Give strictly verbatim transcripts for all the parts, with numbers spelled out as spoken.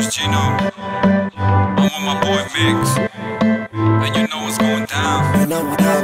it's Gino. I'm with my boy Mix, and you know what's going down. You know what I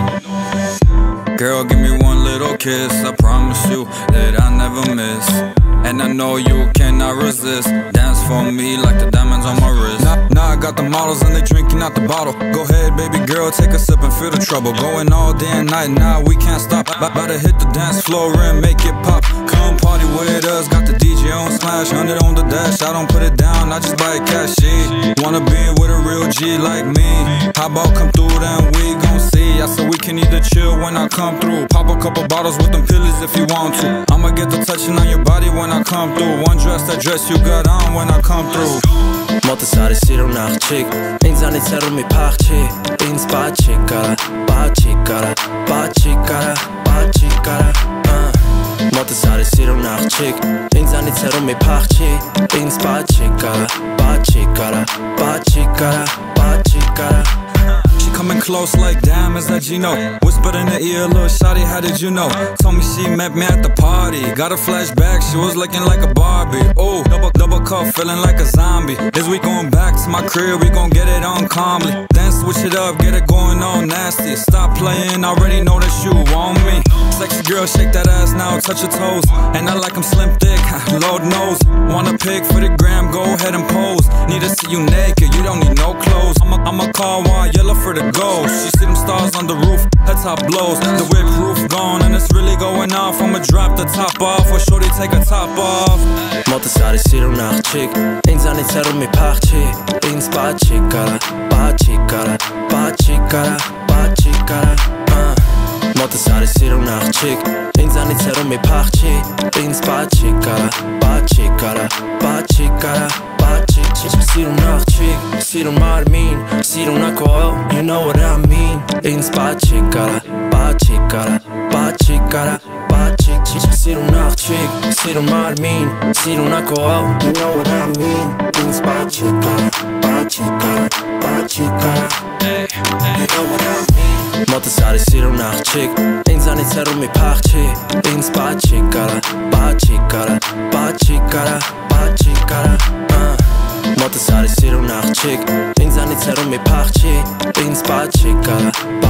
mean. Girl, give me one little kiss, I promise you that I never miss. And I know you cannot resist. Dance for me like the diamonds on my wrist. Now, now I got the models and they drinking out the bottle. Go ahead, baby girl, take a sip and feel the trouble. Going all day and night, now we can't stop. About to hit the dance floor and make it pop. Come party with us, got the D J on smash. Hundred on the dash, I don't put it down, I just buy it cash. Shit. Wanna be with a real G like me? How about come through, then we gon' see. I said we can either chill when I come through. Pop a couple bottles with them pillies if you want to. I'ma get the touching on your body when I come through. One dress, that dress you got on when I come through. Motë sari siro nach chick Inzani cero mi pachi Ins ba chikara Ba chikara Ba chikara Ba chikara uh. Motë sari siro nach chick Inzani cero mi pachi Ins ba chikara Ba chikara Ba chikara Ba chikara She coming close like damn, is that Gino? Whispered in the ear, little shawty, how did you know? Told me she met me at the party. Got a flashback, she was looking like a Barbie. Oh, double, double cup, feeling like a zombie. This week going back to my crib, we gon' get it on calmly. Then switch it up, get it going on nasty. Stop playing, already know that you want me. Sexy girl, shake that ass now, touch your toes. And I like 'em slim thick, Lord knows. Wanna pick for the gram, go ahead and pose. Need to see you naked, you don't need no clothes. I'ma, I'ma call while yellow for the ghost. She see them stars on the roof, her top blows. The whip roof gone and it's really going off. I'ma drop the top off, or shorty take a top off. Motë sari siro nach chick Inzani cero mi pachi Ins ba chikara Ba chikara Ba chikara Ba chikara uh. Motë sari siro nach chick Inzani cero mi pachi Ins ba chikara Ba chikara Ba chikara Ba chikara Siro nach chick Siro marmin Siro nach oil You know what I mean Ins ba chikara Ba chikara Ba chikara Ba chikara Siro nach chick Siro marmin Siro nach oil You know what I mean Ins ba chikara Ba chikara Ba chikara You know what I mean Motë sari siro nach chick Inzani cero mi pachi Ins ba chikara Ba chikara Ba chikara Ba chikara uh. Motë sari siro nach chick Inzani cero mi pachi Ins ba chikara